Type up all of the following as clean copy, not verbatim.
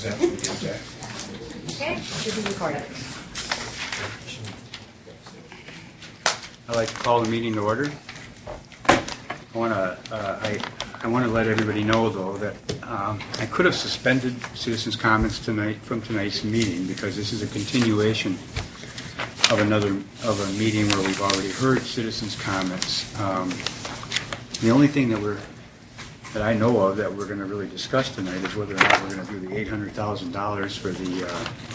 exactly the exact. Okay, should be recorded. I'd like to call the meeting to order. I want to let everybody know, though, that I could have suspended citizens' comments tonight from tonight's meeting because this is a continuation of a meeting where we've already heard citizens' comments. The only thing that I know of that we're going to really discuss tonight is whether or not we're going to do the $800,000 for the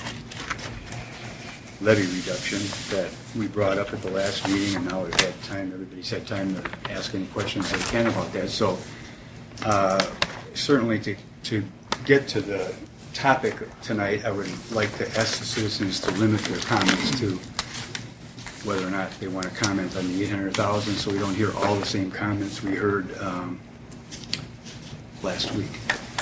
levy reduction that we brought up at the last meeting, and now we've had time. Everybody's had time to ask any questions they can about that. So certainly to get to the topic tonight, I would like to ask the citizens to limit their comments to whether or not they want to comment on the $800,000, so we don't hear all the same comments we heard last week.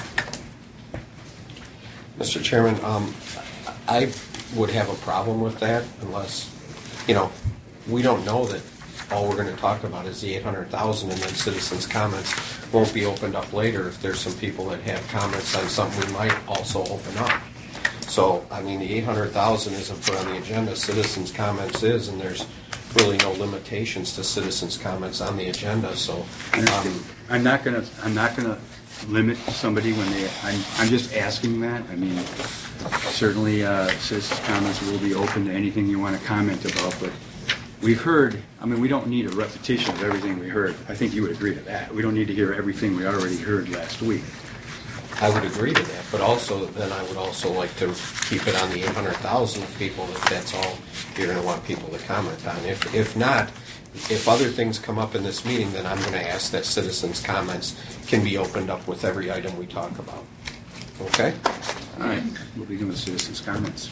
Mr. Chairman, I would have a problem with that unless, we don't know that all we're going to talk about is the $800,000 and then citizens' comments won't be opened up later if there's some people that have comments on something we might also open up. So, the $800,000 isn't put on the agenda, citizens' comments is, and there's really no limitations to citizens' comments on the agenda, so. I'm not gonna limit somebody when I'm just asking that. Certainly citizens' comments will be open to anything you want to comment about, but we've heard, we don't need a repetition of everything we heard. I think you would agree to that. We don't need to hear everything we already heard last week. I would agree to that, but also then I would also like to keep it on the 800,000 people if that's all you're going to want people to comment on. If not, if other things come up in this meeting, then I'm going to ask that citizens' comments can be opened up with every item we talk about. Okay? All right. We'll begin with citizens' comments.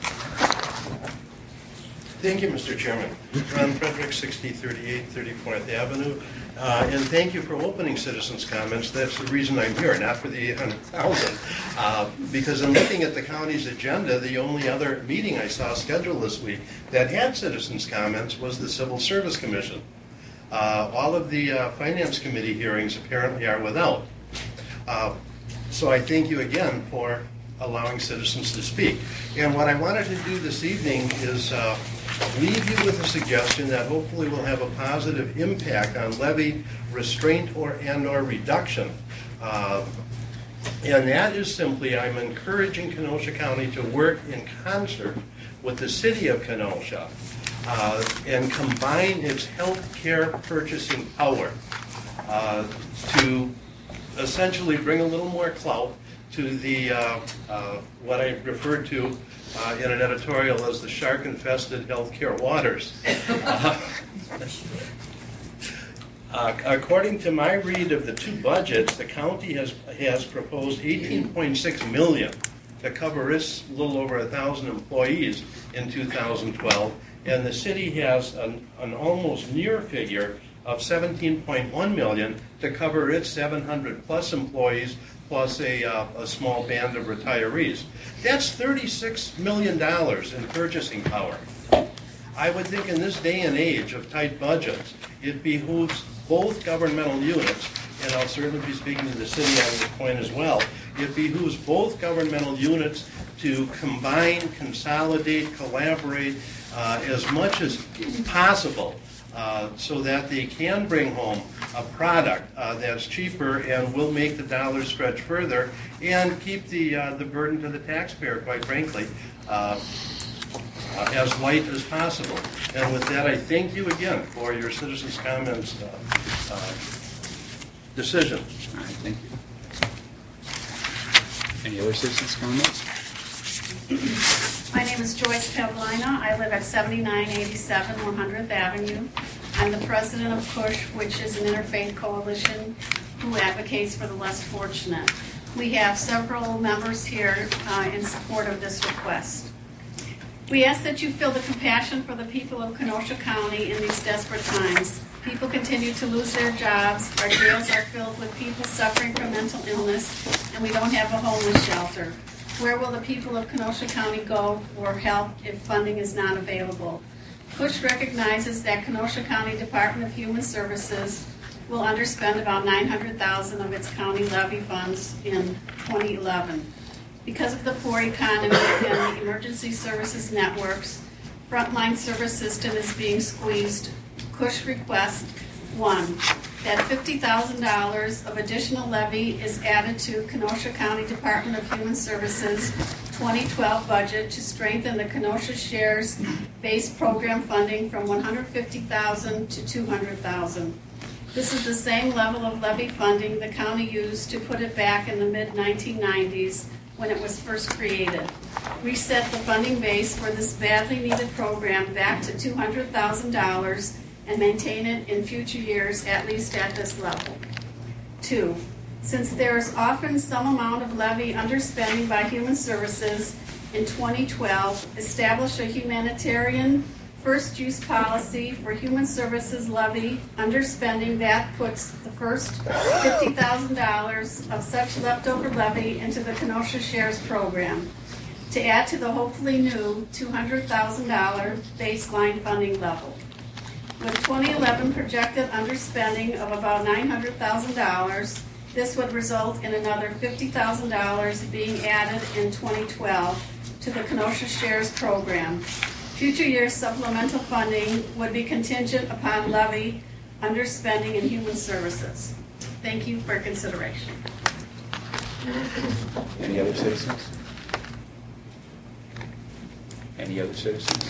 Thank you, Mr. Chairman. Ron Frederick, 6038 34th Avenue. And thank you for opening citizens' comments. That's the reason I'm here, not for the 800,000. Because in looking at the county's agenda, the only other meeting I saw scheduled this week that had citizens' comments was the Civil Service Commission. All of the Finance Committee hearings apparently are without. So I thank you again for allowing citizens to speak. And what I wanted to do this evening is leave you with a suggestion that hopefully will have a positive impact on levy restraint and/or reduction. And that is simply, I'm encouraging Kenosha County to work in concert with the city of Kenosha and combine its health care purchasing power to essentially bring a little more clout to the what I referred to in an editorial as the shark-infested healthcare waters. According to my read of the two budgets, the county has proposed $18.6 million to cover its little over 1,000 employees in 2012, and the city has an almost near figure of $17.1 million to cover its 700 plus employees plus a small band of retirees. That's $36 million in purchasing power. I would think in this day and age of tight budgets, it behooves both governmental units, and I'll certainly be speaking to the city on this point as well, it behooves both governmental units to combine, consolidate, collaborate as much as possible so that they can bring home a product that's cheaper and will make the dollar stretch further and keep the burden to the taxpayer, quite frankly, as light as possible. And with that, I thank you again for your citizens' comments decision. All right, thank you. Any other citizens' comments? My name is Joyce Pavlina. I live at 7987 100th Avenue. I'm the president of PUSH, which is an interfaith coalition who advocates for the less fortunate. We have several members here in support of this request. We ask that you feel the compassion for the people of Kenosha County in these desperate times. People continue to lose their jobs. Our jails are filled with people suffering from mental illness, and we don't have a homeless shelter. Where will the people of Kenosha County go for help if funding is not available? PUSH recognizes that Kenosha County Department of Human Services will underspend about $900,000 of its county levy funds in 2011. Because of the poor economy and the emergency services networks, frontline service system is being squeezed. Cush requests, 1, that $50,000 of additional levy is added to Kenosha County Department of Human Services 2012 budget to strengthen the Kenosha Shares base program funding from $150,000 to $200,000. This is the same level of levy funding the county used to put it back in the mid-1990s when it was first created. Reset the funding base for this badly needed program back to $200,000 and maintain it in future years, at least at this level. 2, since there is often some amount of levy underspending by Human Services, in 2012, establish a humanitarian first use policy for Human Services levy underspending that puts the first $50,000 of such leftover levy into the Kenosha Shares program to add to the hopefully new $200,000 baseline funding level. With 2011 projected underspending of about $900,000, this would result in another $50,000 being added in 2012 to the Kenosha Shares program. Future year supplemental funding would be contingent upon levy underspending in Human Services. Thank you for consideration. Any other citizens? Any other citizens?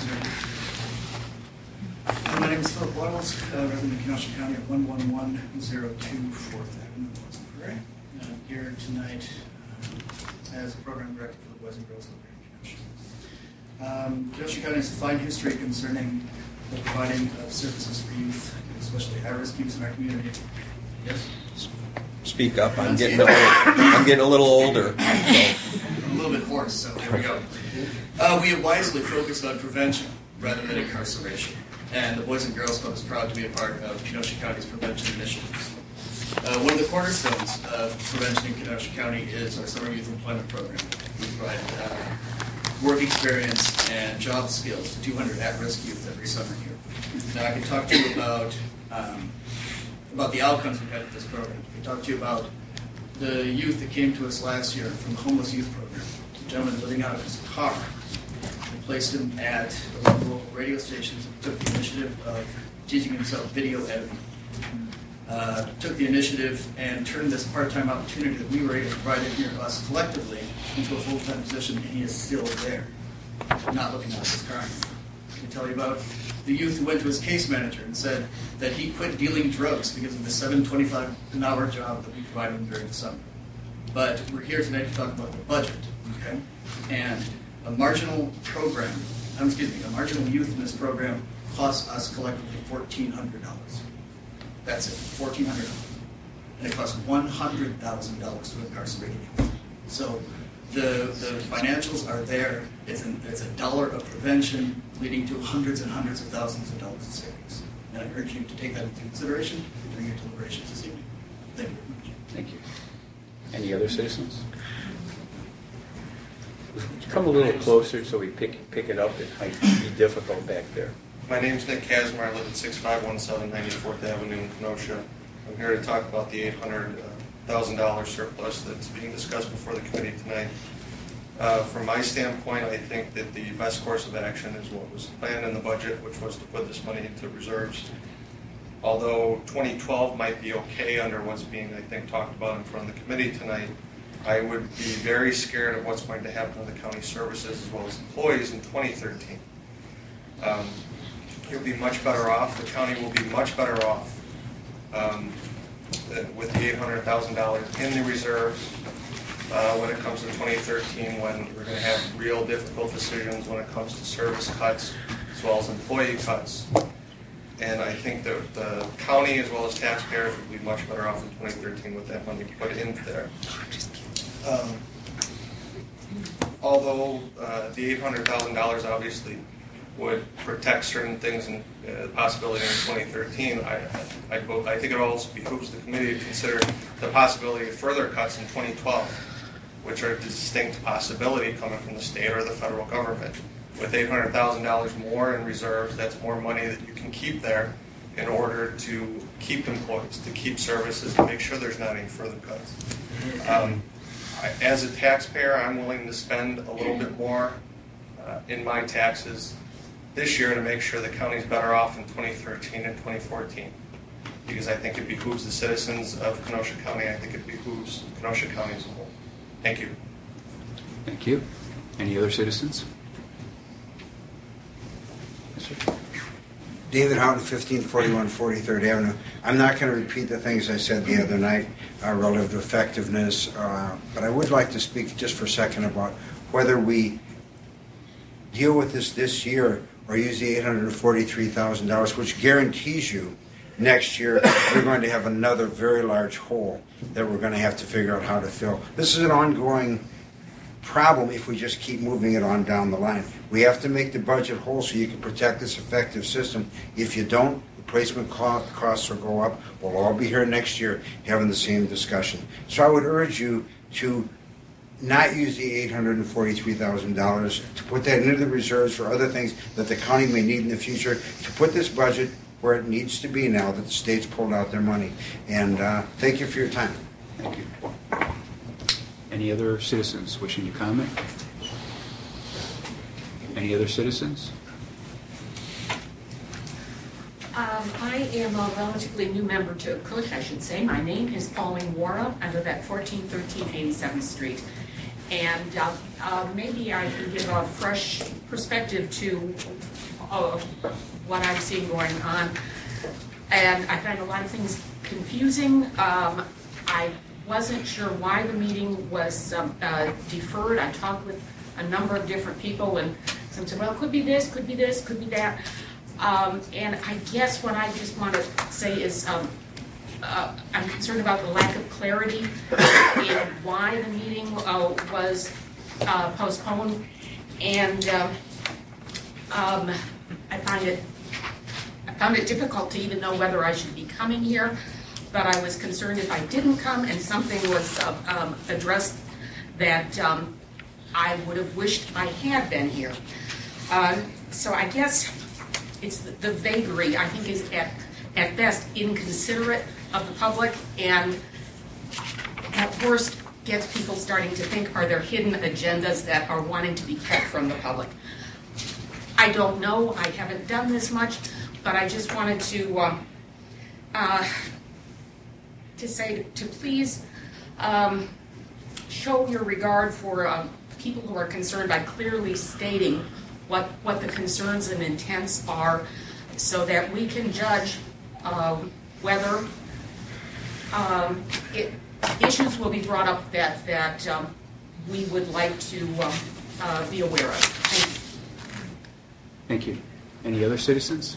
My name is Philip Boyles, resident of Kenosha County at 11102 4th Avenue, Pleasant Prairie. I'm here tonight as a program director for the Boys and Girls Club here in Kenosha. Kenosha County has a fine history concerning the providing of services for youth, especially at-risk youth in our community. Yes? Speak up. I'm getting a little older. So. I'm a little bit hoarse, so here we go. We have wisely focused on prevention rather than incarceration, and the Boys and Girls Club is proud to be a part of Kenosha County's prevention initiatives. One of the cornerstones of prevention in Kenosha County is our summer youth employment program. We provide work experience and job skills to 200 at-risk youth every summer here. Now I can talk to you about the outcomes we've had with this program. I can talk to you about the youth that came to us last year from the homeless youth program. A gentleman living out of his car. We placed him at the local radio stations and took the initiative of teaching himself video editing. Took the initiative and turned this part-time opportunity that we were able to provide in here us collectively into a full-time position, and he is still there, not looking out of his car. I can tell you about the youth who went to his case manager and said that he quit dealing drugs because of the $7.25 an hour job that we provided him during the summer. But we're here tonight to talk about the budget, okay? And a marginal youth in this program costs us collectively $1,400. That's it, $1,400. And it costs $100,000 to incarcerate youth. So the financials are there. It's a dollar of prevention leading to hundreds and hundreds of thousands of dollars in savings. And I urge you to take that into consideration during your deliberations this evening. Thank you very much. Thank you. Any other citizens? Would you come a little closer so we pick it up? It might be difficult back there. My name's Nick Kazmar. I live at 6517 94th Avenue in Kenosha. I'm here to talk about the $800,000 surplus that's being discussed before the committee tonight. From my standpoint, I think that the best course of action is what was planned in the budget, which was to put this money into reserves. Although 2012 might be okay under what's being, I think, talked about in front of the committee tonight, I would be very scared of what's going to happen to the county services as well as employees in 2013. You'll be much better off. The county will be much better off with the $800,000 in the reserves when it comes to 2013, when we're going to have real difficult decisions when it comes to service cuts as well as employee cuts. And I think that the county as well as taxpayers will be much better off in 2013 with that money put in there. Although the $800,000 obviously would protect certain things and the possibility in 2013, I think it also behooves the committee to consider the possibility of further cuts in 2012, which are a distinct possibility coming from the state or the federal government. With $800,000 more in reserves, that's more money that you can keep there in order to keep employees, to keep services, to make sure there's not any further cuts. As a taxpayer, I'm willing to spend a little bit more in my taxes this year to make sure the county's better off in 2013 and 2014. Because I think it behooves the citizens of Kenosha County. I think it behooves Kenosha County as a whole. Thank you. Thank you. Any other citizens? Yes, sir. David Houghton, 1541 43rd Avenue. I'm not going to repeat the things I said the other night relative to effectiveness, but I would like to speak just for a second about whether we deal with this year or use the $843,000, which guarantees you next year we're going to have another very large hole that we're going to have to figure out how to fill. This is an ongoing problem if we just keep moving it on down the line. We have to make the budget whole so you can protect this effective system. If you don't, replacement costs will go up. We'll all be here next year having the same discussion. So I would urge you to not use the $843,000, to put that into the reserves for other things that the county may need in the future, to put this budget where it needs to be now that the state's pulled out their money. And thank you for your time. Thank you. Any other citizens wishing to comment? Any other citizens? I am a relatively new member to Cush, I should say. My name is Pauline Wara. I live at 1413 87th Street. And maybe I can give a fresh perspective to what I'm seeing going on. And I find a lot of things confusing. I wasn't sure why the meeting was deferred. I talked with a number of different people, and some said, well, it could be this, could be this, could be that. And I guess what I just want to say is I'm concerned about the lack of clarity in why the meeting was postponed. And I found it difficult to even know whether I should be coming here. But I was concerned if I didn't come and something was addressed that I would have wished I had been here. So I guess it's the vagary, I think, is at best inconsiderate of the public, and at worst gets people starting to think, are there hidden agendas that are wanting to be kept from the public? I don't know. I haven't done this much, but I just wanted to say to please show your regard for people who are concerned by clearly stating what the concerns and intents are, so that we can judge whether issues will be brought up that we would like to be aware of. Thank you. Thank you. Any other citizens?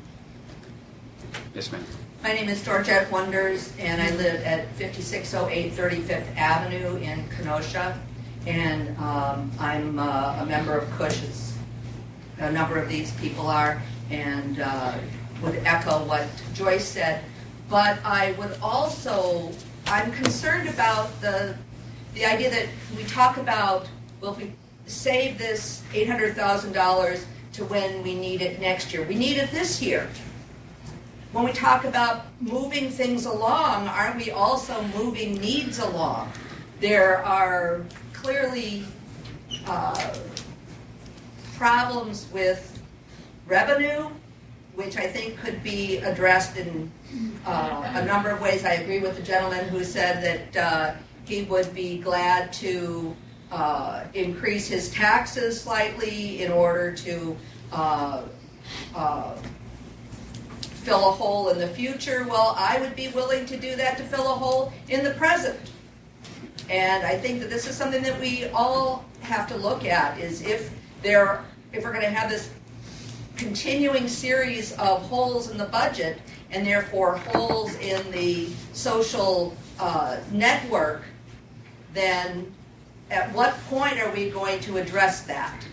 Yes, ma'am. My name is Georgette Wonders, and I live at 5608 35th Avenue in Kenosha. And I'm a member of Cush, as a number of these people are, and would echo what Joyce said. But I would also, I'm concerned about the idea that we talk about, well, if we save this $800,000 to when we need it next year. We need it this year. When we talk about moving things along, aren't we also moving needs along? There are clearly problems with revenue, which I think could be addressed in a number of ways. I agree with the gentleman who said that he would be glad to increase his taxes slightly in order to fill a hole in the future. Well, I would be willing to do that to fill a hole in the present. And I think that this is something that we all have to look at, is if we're going to have this continuing series of holes in the budget, and therefore holes in the social network, then at what point are we going to address that?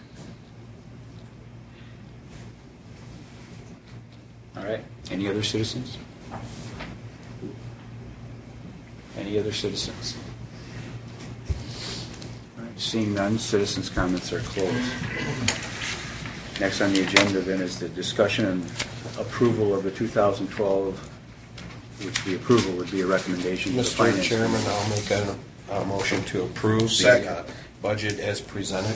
All right. Any other citizens? Any other citizens? All right. Seeing none, citizens' comments are closed. Next on the agenda then is the discussion and approval of the 2012, which the approval would be a recommendation to the Mr. Finance Chairman, Committee. I'll make a motion to approve the Second. budget as presented.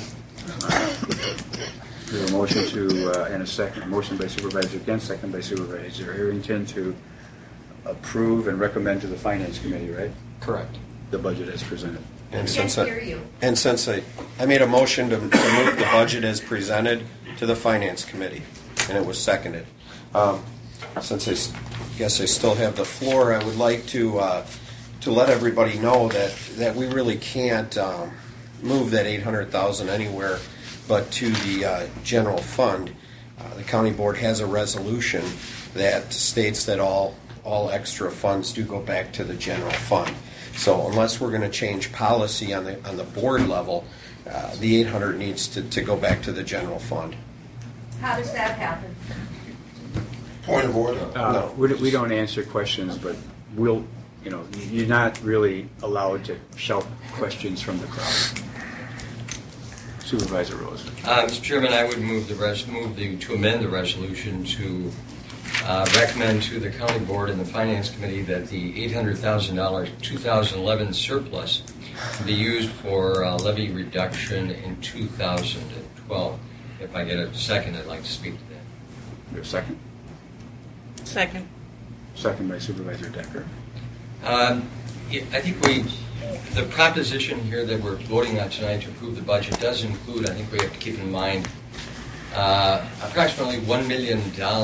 We have a motion to, and a second, motion by Supervisor Kent, second by Supervisor Harrington to approve and recommend to the Finance Committee, right? Correct. The budget as presented. And Can't since hear you. And since I made a motion to move the budget as presented to the Finance Committee, and it was seconded. Since I guess I still have the floor, I would like to let everybody know that we really can't move that $800,000 anywhere but to the general fund. The county board has a resolution that states that all extra funds do go back to the general fund. So unless we're going to change policy on the board level, the 800 needs to go back to the general fund. How does that happen? Point of order. No. We don't answer questions, but we'll, you're not really allowed to shout questions from the crowd. Supervisor Rose. Mr. Chairman, I would move to amend the resolution to recommend to the County Board and the Finance Committee that the $800,000 2011 surplus be used for levy reduction in 2012. If I get a second, I'd like to speak to that. Your second? Second. Second by Supervisor Decker. I think the proposition here that we're voting on tonight to approve the budget does include, I think we have to keep in mind, approximately $1 million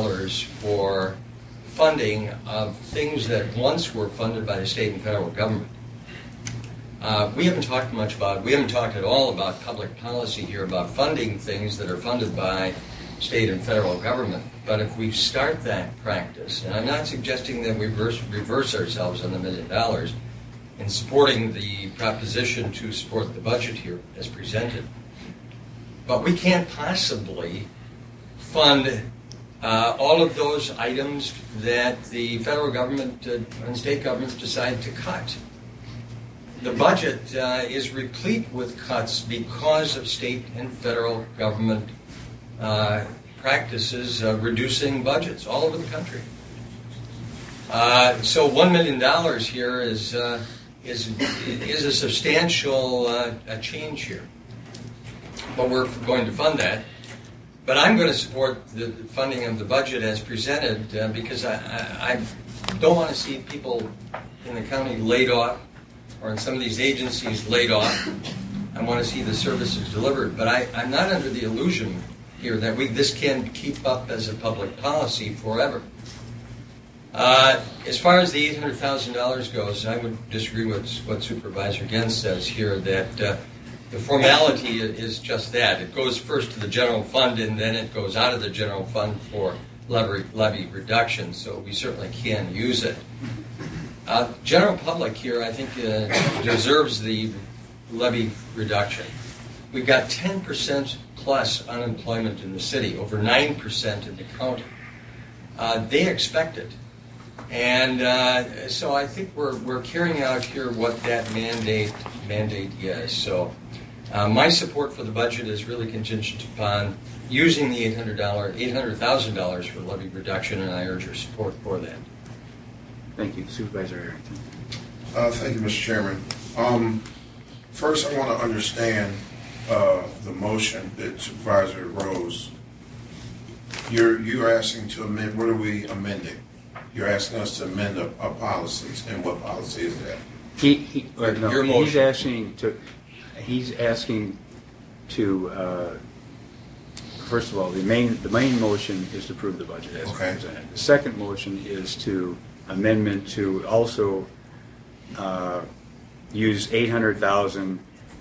for funding of things that once were funded by the state and federal government. We haven't talked at all about public policy here about funding things that are funded by state and federal government. But if we start that practice, and I'm not suggesting that we reverse ourselves on the $1 million in supporting the proposition to support the budget here as presented, but we can't possibly fund all of those items that the federal government and state governments decide to cut. The budget is replete with cuts because of state and federal government practices reducing budgets all over the country. So $1 million here is a substantial change here. But we're going to fund that. But I'm going to support the funding of the budget as presented because I don't want to see people in the county laid off or in some of these agencies laid off. I want to see the services delivered. But I'm not under the illusion here that this can keep up as a public policy forever. As far as the $800,000 goes, I would disagree with what Supervisor Gens says here, that the formality is just that. It goes first to the general fund, and then it goes out of the general fund for levy reduction, so we certainly can use it. General public here, I think, deserves the levy reduction. We've got 10% plus unemployment in the city, over 9% in the county. They expect it. And so I think we're carrying out here what that mandate is. So my support for the budget is really contingent upon using the $800,000 for levy reduction, and I urge your support for that. Thank you. Supervisor Harrington. Thank you, Mr. Chairman. First, I want to understand the motion that Supervisor Rose. You're asking to amend. What are we amending? You're asking us to amend our policies, and what policy is that? Your motion. He's asking to. First of all, the main motion is to approve the budget as presented. The second motion is to amendment to also use $800,000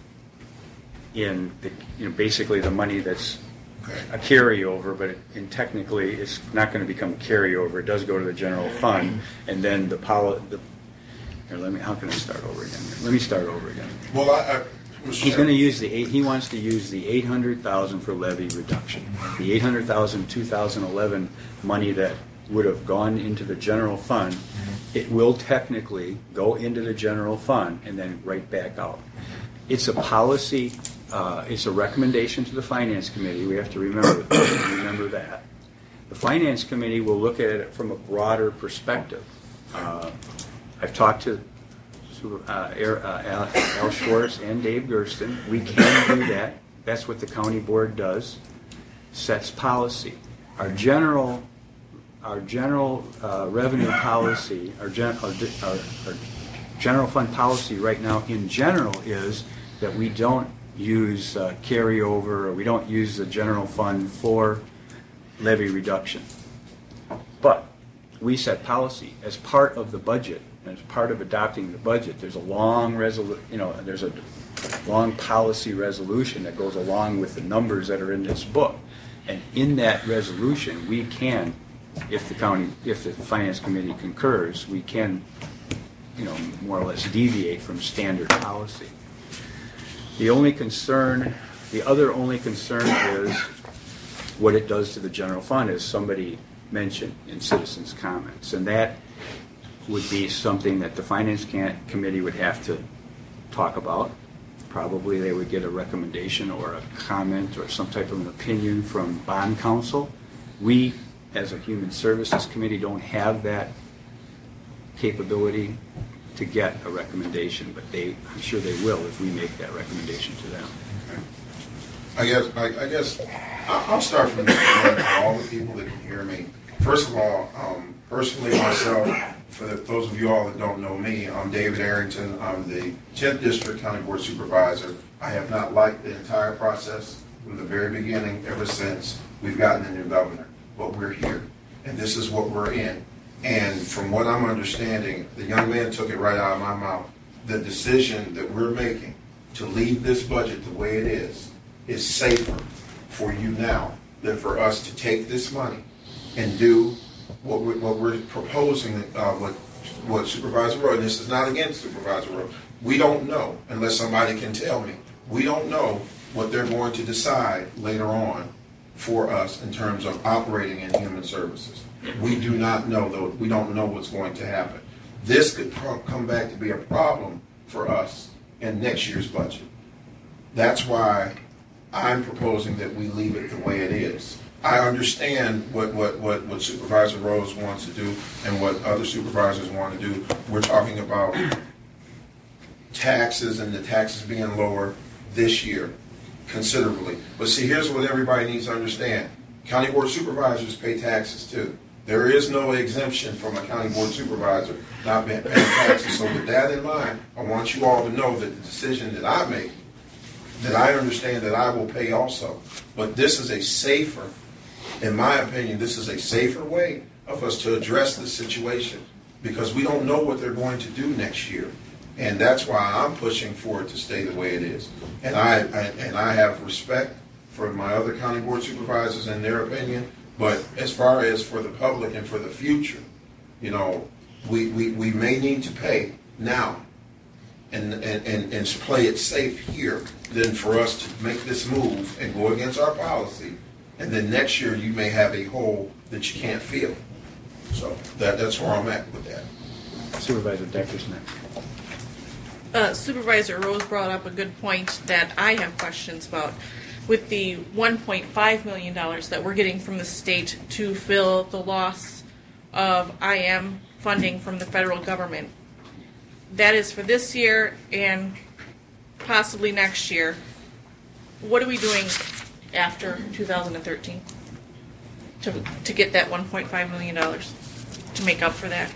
in basically the money that's a carryover, but technically it's not going to become a carryover. It does go to the general fund, and then how can I start over again? Let me start over again. Well, He's going to use he wants to use the $800,000 for levy reduction. The $800,000 2011 money that would have gone into the general fund, it will technically go into the general fund and then right back out. It's a policy. It's a recommendation to the Finance Committee. We have to remember that. The Finance Committee will look at it from a broader perspective. I've talked to Al Schwartz and Dave Gersten. We can do that. That's what the county board does. Sets policy. Our general revenue policy, our general fund policy right now in general is that we don't use carryover, or we don't use the general fund for levy reduction. But we set policy as part of the budget, as part of adopting the budget. There's a long there's a long policy resolution that goes along with the numbers that are in this book. And in that resolution, we can, if the finance committee concurs, we can, more or less deviate from standard policy. The other only concern is what it does to the general fund, as somebody mentioned in citizens' comments. And that would be something that the finance committee would have to talk about. Probably they would get a recommendation or a comment or some type of an opinion from bond counsel. We, as a human services committee, don't have that capability to get a recommendation, but I'm sure they will if we make that recommendation to them. Okay. I guess I'll start from for all the people that can hear me. First of all, personally myself, for those of you all that don't know me, I'm David Arrington. I'm the 10th District County Board Supervisor. I have not liked the entire process from the very beginning, ever since we've gotten a new governor. But we're here, and this is what we're in. And from what I'm understanding, the young man took it right out of my mouth. The decision that we're making to leave this budget the way it is safer for you now than for us to take this money and do what we're proposing, what Supervisor Rowe, and this is not against Supervisor Rowe, we don't know, unless somebody can tell me, we don't know what they're going to decide later on for us in terms of operating in human services. We do not know, though. We don't know what's going to happen. This could come back to be a problem for us in next year's budget. That's why I'm proposing that we leave it the way it is. I understand what Supervisor Rose wants to do and what other supervisors want to do. We're talking about taxes and the taxes being lower this year considerably. But see, here's what everybody needs to understand. County Board Supervisors pay taxes too. There is no exemption from a County Board Supervisor not paying taxes. So with that in mind, I want you all to know that the decision that I make, that I understand that I will pay also. But this is a safer, in my opinion, this is a safer way of us to address this situation, because we don't know what they're going to do next year. And that's why I'm pushing for it to stay the way it is. And I have respect for my other county board supervisors and their opinion, but as far as for the public and for the future, we may need to pay now and play it safe here than for us to make this move and go against our policy. And then next year you may have a hole that you can't fill. So that's where I'm at with that. Supervisor Decker's next. Supervisor Rose brought up a good point that I have questions about. With the $1.5 million that we're getting from the state to fill the loss of IM funding from the federal government, that is for this year and possibly next year. What are we doing after 2013 to get that $1.5 million to make up for that?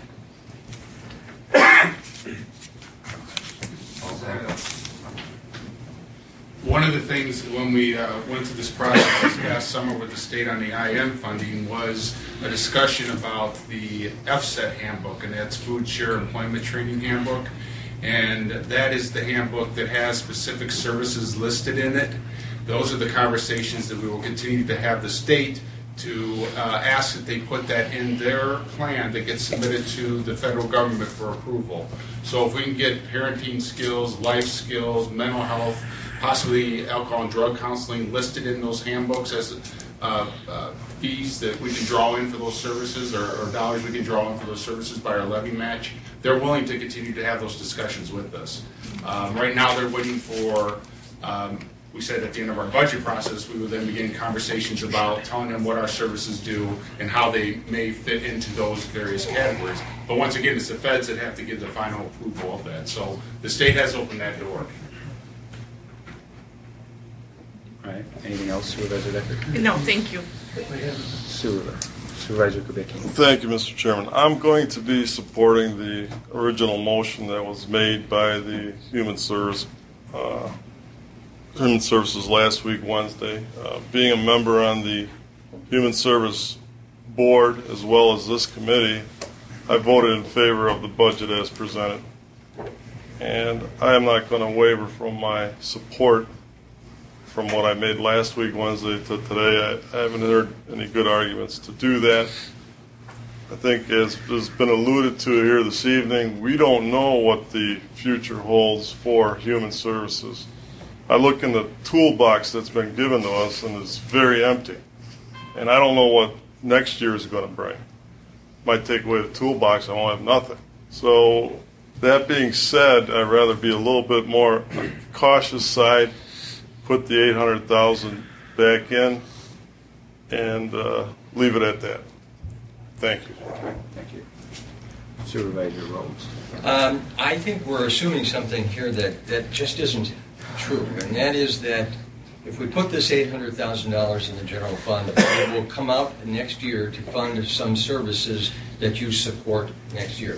One of the things when we went through this process this past summer with the state on the IM funding was a discussion about the FSET handbook, and that's Food Share Employment Training Handbook. And that is the handbook that has specific services listed in it. Those are the conversations that we will continue to have the state to ask that they put that in their plan that gets submitted to the federal government for approval. So if we can get parenting skills, life skills, mental health, possibly alcohol and drug counseling listed in those handbooks as fees that we can draw in for those services, or dollars we can draw in for those services by our levy match, they're willing to continue to have those discussions with us. Right now they're waiting for we said at the end of our budget process, we would then begin conversations about telling them what our services do and how they may fit into those various categories. But once again, it's the feds that have to give the final approval of that. So the state has opened that door. All right. Anything else, Supervisor Decker? No, thank you. Supervisor Kubicki. Thank you, Mr. Chairman. I'm going to be supporting the original motion that was made by the Human Services last week, Wednesday. Being a member on the Human Service Board as well as this committee, I voted in favor of the budget as presented. And I am not going to waver from my support from what I made last week, Wednesday, to today. I haven't heard any good arguments to do that. I think, as has been alluded to here this evening, we don't know what the future holds for human services. I look in the toolbox that's been given to us, and it's very empty. And I don't know what next year is going to bring. Might take away the toolbox, I won't have nothing. So, that being said, I'd rather be a little bit more on the cautious side, put the $800,000 back in, and leave it at that. Thank you. Thank you. Supervisor Rhodes. I think we're assuming something here that just isn't true, and that is that if we put this $800,000 in the general fund, it will come out next year to fund some services that you support next year.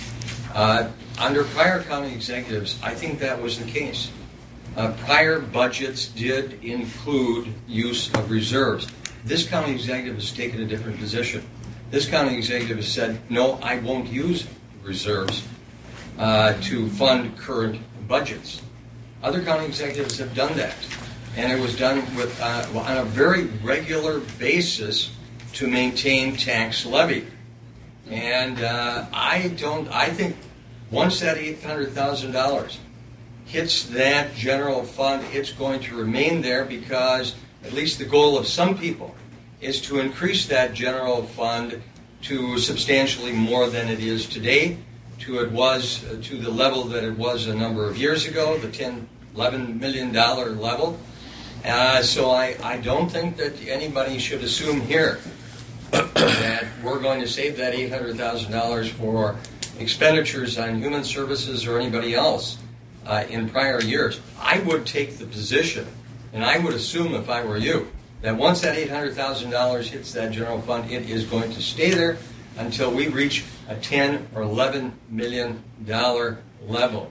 Under prior county executives, I think that was the case. Prior budgets did include use of reserves. This county executive has taken a different position. This county executive has said, no, I won't use reserves to fund current budgets. Other county executives have done that, and it was done with on a very regular basis to maintain tax levy. And I think once that $800,000 hits that general fund, it's going to remain there, because at least the goal of some people is to increase that general fund to substantially more than it is today, to the level that it was a number of years ago, the $11 million level. So I don't think that anybody should assume here that we're going to save that $800,000 for expenditures on human services or anybody else in prior years. I would take the position, and I would assume if I were you, that once that $800,000 hits that general fund, it is going to stay there until we reach a $10 or $11 million level.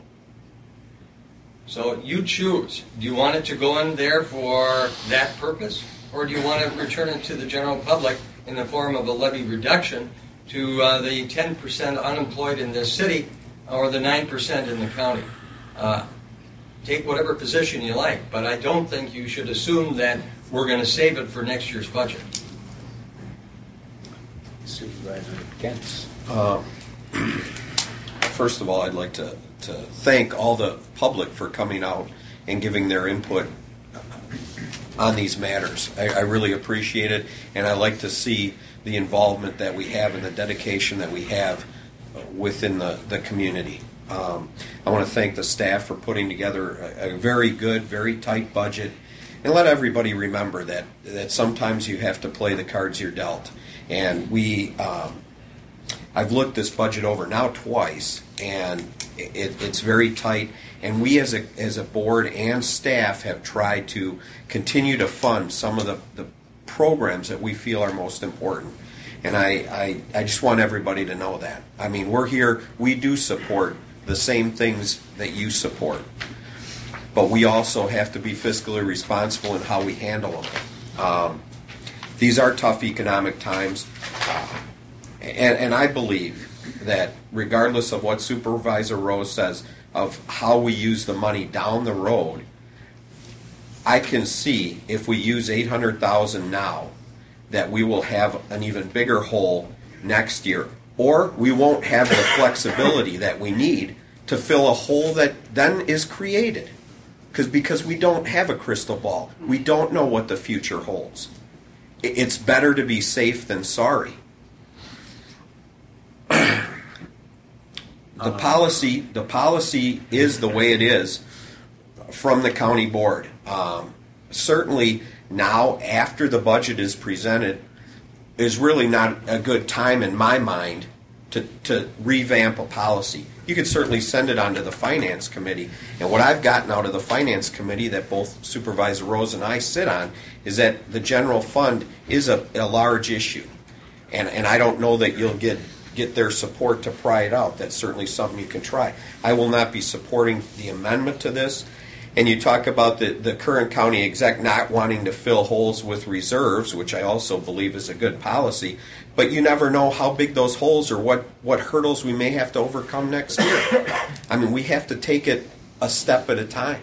So you choose. Do you want it to go in there for that purpose, or do you want to return it to the general public in the form of a levy reduction to the 10% unemployed in this city or the 9% in the county? Take whatever position you like, but I don't think you should assume that we're going to save it for next year's budget. Supervisor Kent. First of all, I'd like to thank all the public for coming out and giving their input on these matters. I really appreciate it, and I like to see the involvement that we have and the dedication that we have within the community. I want to thank the staff for putting together a very good, very tight budget, and let everybody remember that sometimes you have to play the cards you're dealt. And I've looked this budget over now twice, and it's very tight. And we as a board and staff have tried to continue to fund some of the programs that we feel are most important. And I just want everybody to know that. I mean, we're here, we do support the same things that you support. But we also have to be fiscally responsible in how we handle them. These are tough economic times. And I believe that regardless of what Supervisor Rose says of how we use the money down the road, I can see if we use $800,000 now that we will have an even bigger hole next year. Or we won't have the flexibility that we need to fill a hole that then is created. Because we don't have a crystal ball. We don't know what the future holds. It's better to be safe than sorry. The policy is the way it is from the county board. Certainly now, after the budget is presented, is really not a good time in my mind to revamp a policy. You could certainly send it on to the Finance Committee. And what I've gotten out of the Finance Committee that both Supervisor Rose and I sit on is that the general fund is a large issue. And I don't know that you'll get their support to pry it out. That's certainly something you can try. I will not be supporting the amendment to this. And you talk about the current county exec not wanting to fill holes with reserves, which I also believe is a good policy. But you never know how big those holes or what hurdles we may have to overcome next year. I mean, we have to take it a step at a time.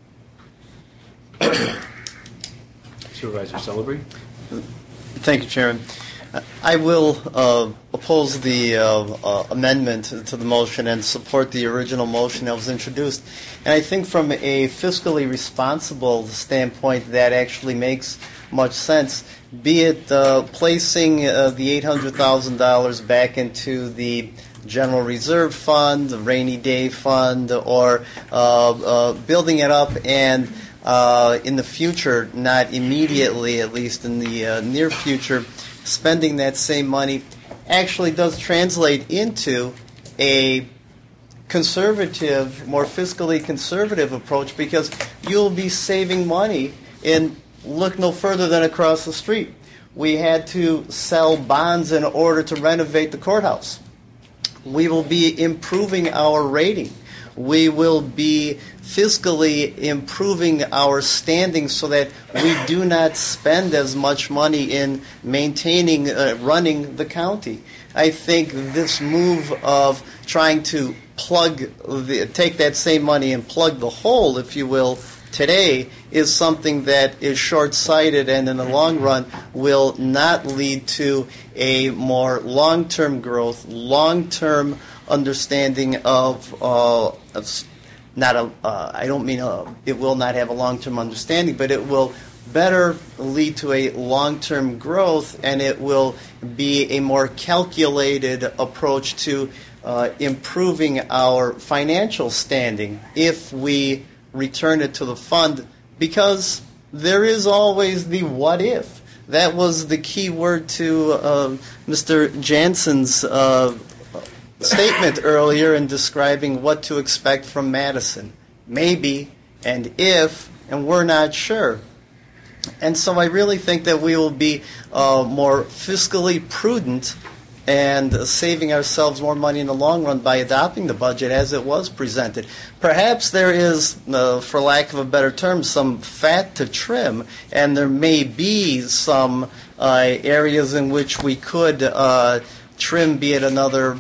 Supervisor Celebrate. Thank you, Chairman. I will oppose the amendment to the motion and support the original motion that was introduced. And I think from a fiscally responsible standpoint, that actually makes much sense, be it placing the $800,000 back into the general reserve fund, the rainy day fund, or building it up and in the future, not immediately, at least in the near future, spending that same money actually does translate into a conservative, more fiscally conservative approach, because you'll be saving money. And look no further than across the street. We had to sell bonds in order to renovate the courthouse. We will be improving our rating. We will be fiscally improving our standing so that we do not spend as much money in maintaining, running the county. I think this move of trying to take that same money and plug the hole, if you will, today is something that is short-sighted and in the long run will not lead to a more long-term growth, long-term understanding of I don't mean it will not have a long-term understanding, but it will better lead to a long-term growth, and it will be a more calculated approach to improving our financial standing if we return it to the fund, because there is always the what if. That was the key word to Mr. Jansen's statement earlier in describing what to expect from Madison. Maybe, and if, and we're not sure. And so I really think that we will be more fiscally prudent and saving ourselves more money in the long run by adopting the budget as it was presented. Perhaps there is, for lack of a better term, some fat to trim, and there may be some areas in which we could trim, be it another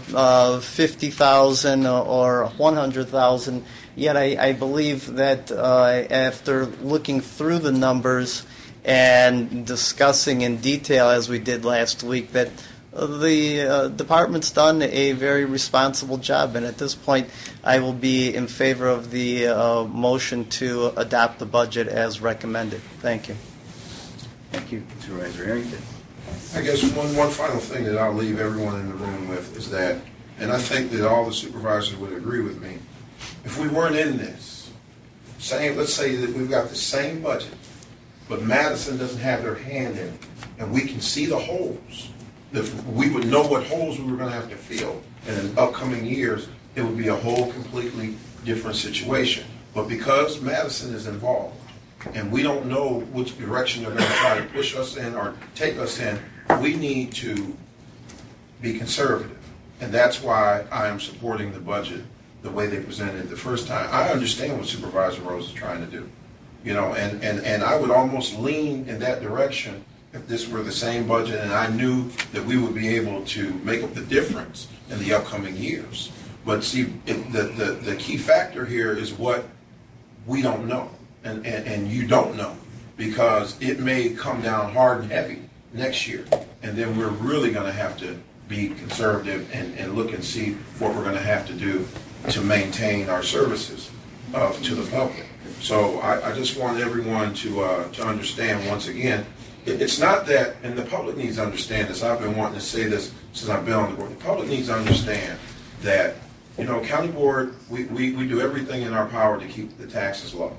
50,000 or 100,000. Yet I believe that after looking through the numbers and discussing in detail, as we did last week, that the department's done a very responsible job, and at this point I will be in favor of the motion to adopt the budget as recommended. Thank you. Thank you, Supervisor Arrington. I guess one final thing that I'll leave everyone in the room with is that, and I think that all the supervisors would agree with me, if we weren't in this, let's say that we've got the same budget, but Madison doesn't have their hand in it, and we can see the holes, we would know what holes we were going to have to fill, and in upcoming years, it would be a whole completely different situation. But because Madison is involved, and we don't know which direction they're going to try to push us in or take us in, we need to be conservative. And that's why I am supporting the budget the way they presented it the first time. I understand what Supervisor Rose is trying to do, and I would almost lean in that direction if this were the same budget and I knew that we would be able to make up the difference in the upcoming years. But see, the key factor here is what we don't know, and you don't know, because it may come down hard and heavy next year, and then we're really going to have to be conservative and look and see what we're going to have to do to maintain our services to the public. So I just want everyone to understand, once again, it's not that, and the public needs to understand this. I've been wanting to say this since I've been on the board. The public needs to understand that, county board, we do everything in our power to keep the taxes low.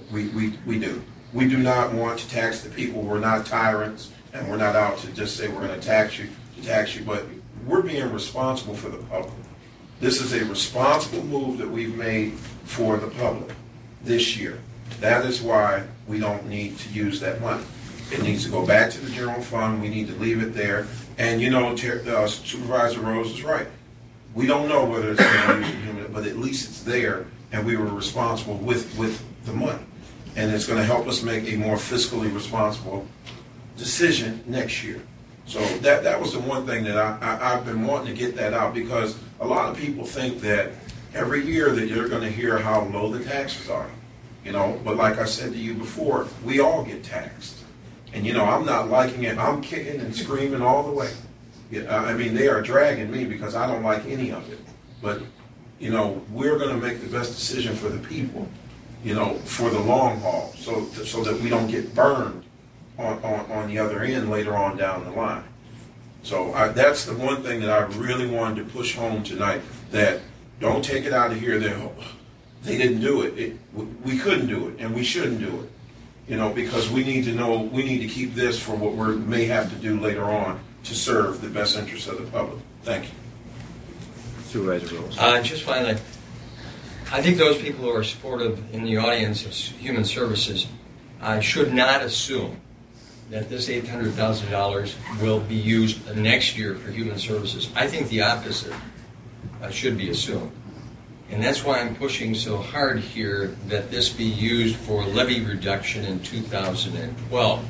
We do. We do not want to tax the people. We're not tyrants, and we're not out to just say we're going to tax you, but we're being responsible for the public. This is a responsible move that we've made for the public this year. That is why we don't need to use that money. It needs to go back to the general fund. We need to leave it there. And Supervisor Rose is right. We don't know whether it's going to be used, but at least it's there, and we were responsible with the money. And it's going to help us make a more fiscally responsible decision next year. So that was the one thing that I've been wanting to get that out, because a lot of people think that every year that you're going to hear how low the taxes are. But like I said to you before, we all get taxed. And, I'm not liking it. I'm kicking and screaming all the way. I mean, they are dragging me because I don't like any of it. But, we're going to make the best decision for the people, for the long haul, so that we don't get burned on the other end later on down the line. So that's the one thing that I really wanted to push home tonight, that don't take it out of here that they didn't do it. We couldn't do it, and we shouldn't do it. Because we need to know, we need to keep this for what we may have to do later on to serve the best interests of the public. Thank you. Supervisor Rose. Just finally, I think those people who are supportive in the audience of Human Services should not assume that this $800,000 will be used next year for Human Services. I think the opposite should be assumed. And that's why I'm pushing so hard here that this be used for levy reduction in 2012.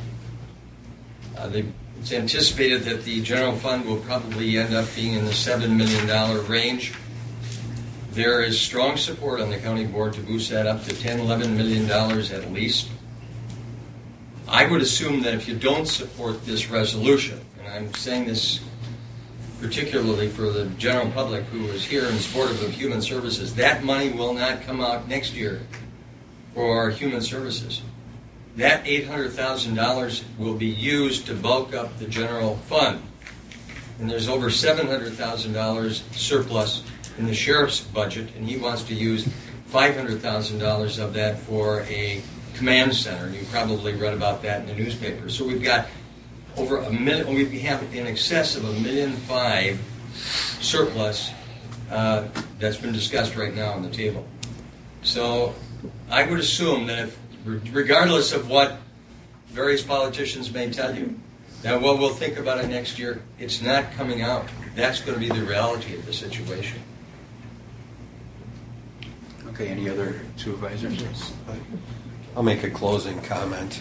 It's anticipated that the general fund will probably end up being in the $7 million range. There is strong support on the county board to boost that up to $10, $11 million at least. I would assume that if you don't support this resolution, and I'm saying this particularly for the general public who is here in support of Human Services, that money will not come out next year for Human Services. That $800,000 will be used to bulk up the general fund. And there's over $700,000 surplus in the sheriff's budget, and he wants to use $500,000 of that for a command center. You probably read about that in the newspaper. So we've got over $1 million, we have in excess of $1.5 million surplus that's been discussed right now on the table. So I would assume that if, regardless of what various politicians may tell you, that what we'll think about it next year, it's not coming out. That's going to be the reality of the situation. Okay, any other supervisors? I'll make a closing comment.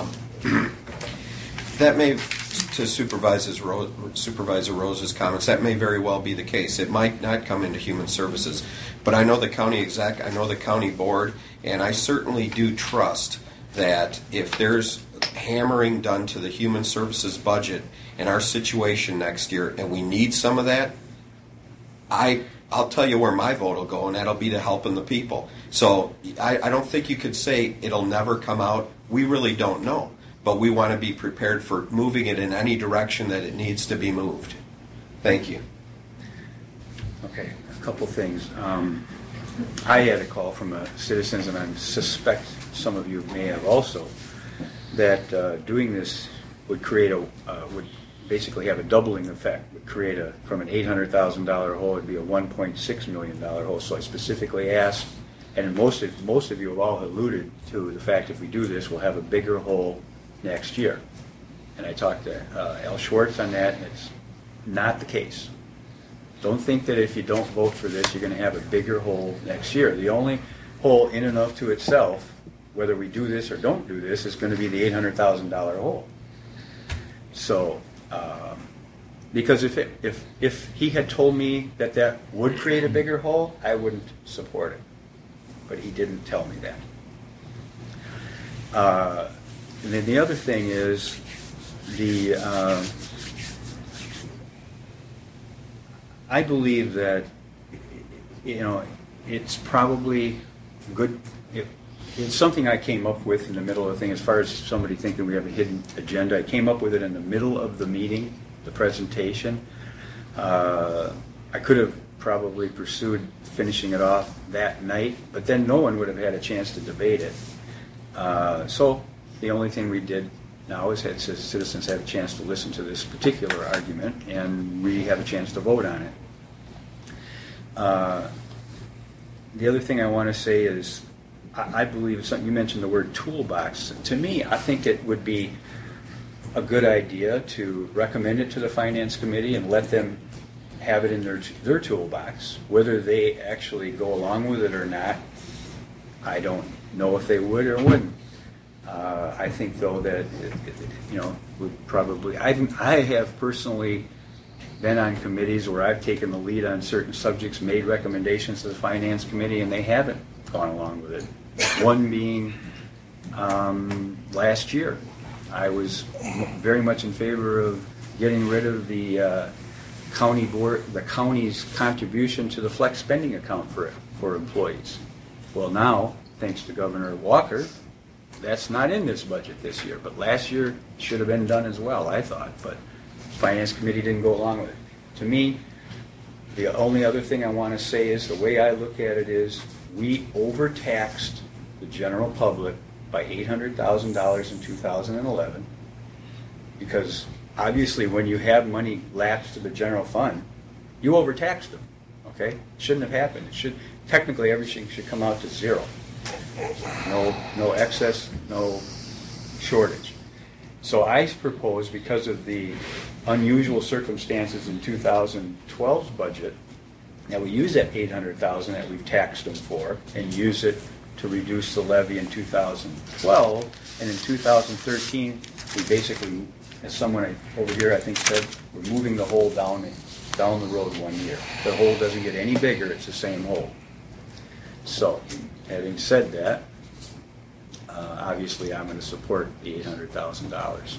That may, to Supervisor Rose's comments, that may very well be the case. It might not come into Human Services. But I know the county exec, I know the county board, and I certainly do trust that if there's hammering done to the Human Services budget in our situation next year, and we need some of that, I'll tell you where my vote will go, and that'll be to helping the people. So I don't think you could say it'll never come out. We really don't know. But we want to be prepared for moving it in any direction that it needs to be moved. Thank you. Okay, a couple things. I had a call from citizens, and I suspect some of you may have also, that doing this would create would basically have a doubling effect. Would create from an $800,000 hole, it'd be a $1.6 million hole. So I specifically asked, and most of you have all alluded to the fact if we do this, we'll have a bigger hole next year. And I talked to Al Schwartz on that, and it's not the case. Don't think that if you don't vote for this, you're going to have a bigger hole next year. The only hole in and of to itself, whether we do this or don't do this, is going to be the $800,000 hole. So, because if he had told me that would create a bigger hole, I wouldn't support it. But he didn't tell me that. And then the other thing is I believe that it's probably good. It's something I came up with in the middle of the thing. As far as somebody thinking we have a hidden agenda, I came up with it in the middle of the meeting, the presentation. I could have probably pursued finishing it off that night, but then no one would have had a chance to debate it. So the only thing we did now is had citizens have a chance to listen to this particular argument, and we have a chance to vote on it. The other thing I want to say is, I believe something you mentioned the word toolbox. To me, I think it would be a good idea to recommend it to the Finance Committee and let them have it in their toolbox. Whether they actually go along with it or not, I don't know if they would or wouldn't. I think, though, that would probably. I have personally been on committees where I've taken the lead on certain subjects, made recommendations to the Finance Committee, and they haven't gone along with it. One being last year, I was very much in favor of getting rid of the county board, the county's contribution to the flex spending account for employees. Well, now, thanks to Governor Walker, that's not in this budget this year, but last year it should have been done as well, I thought, but Finance Committee didn't go along with it. To me, the only other thing I want to say is the way I look at it is we overtaxed the general public by $800,000 in 2011 because obviously when you have money lapse to the general fund, you overtaxed them, okay? Shouldn't have happened. Technically everything should come out to zero. No excess, no shortage. So I propose, because of the unusual circumstances in 2012's budget, that we use that $800,000 that we've taxed them for and use it to reduce the levy in 2012. And in 2013, we basically, as someone over here I think said, we're moving the hole down the road 1 year. The hole doesn't get any bigger, it's the same hole. So, having said that, obviously I'm going to support the $800,000.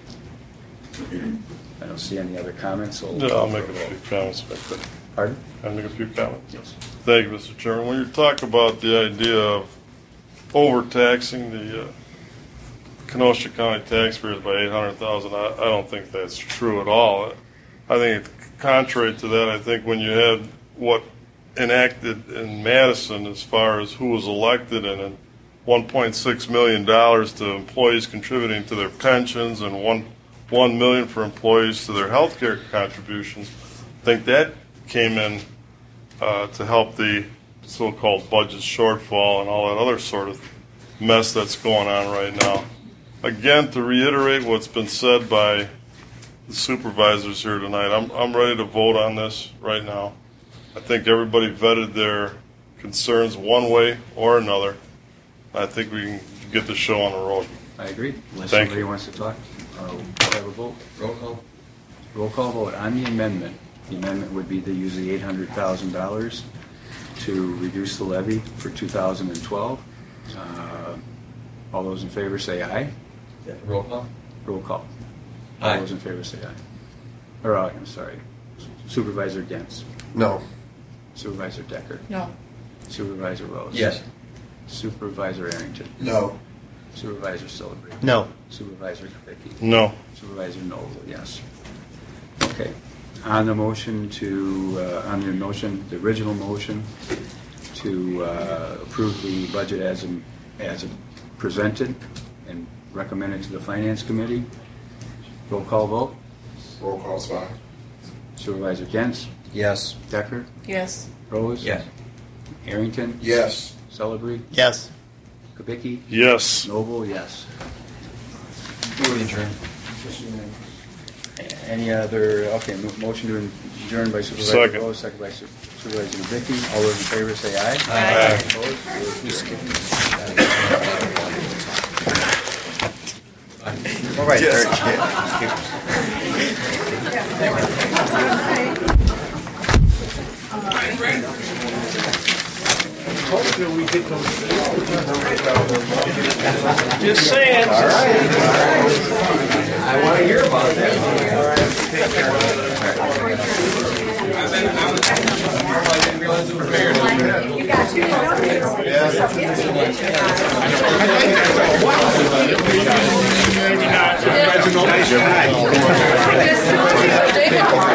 I don't see any other comments. Yeah, I'll make a few comments. Pardon? I'll make a few comments. Yes. Thank you, Mr. Chairman. When you talk about the idea of overtaxing the Kenosha County taxpayers by $800,000, I don't think that's true at all. I think contrary to that, I think when you had what enacted in Madison as far as who was elected and $1.6 million to employees contributing to their pensions and $1 million for employees to their health care contributions, I think that came in to help the so-called budget shortfall and all that other sort of mess that's going on right now. Again, to reiterate what's been said by the supervisors here tonight, I'm ready to vote on this right now. I think everybody vetted their concerns one way or another. I think we can get the show on the road. I agree. Unless Thank somebody you. wants to talk, we'll have a vote. Roll call. Roll call vote on the amendment. The amendment would be to use the $800,000 to reduce the levy for 2012. All those in favor say aye. Yeah, roll call. Roll call. Aye. All those in favor say aye. Or, I'm sorry. Supervisor Dents. No. Supervisor Decker. No. Supervisor Rose. Yes. Supervisor Arrington. No. Supervisor Silverby. No. Supervisor Kubicki. No. Supervisor Noble, yes. Okay. On the motion the original motion to approve the budget as presented and recommend it to the Finance Committee, roll call vote. Roll call's fine. Supervisor Dents. Yes. Decker. Yes. Rose. Yes. Arrington. Yes. Celebrity. Yes. Kubicki. Yes. Noble, yes. Move adjourned. Any other, okay, motion to adjourn by Supervisor Second. Rose, second by Supervisor Kubicki. All those in favor say aye. Aye. Opposed? All right, third. Just saying. I want to hear about that. You got two. Maybe not.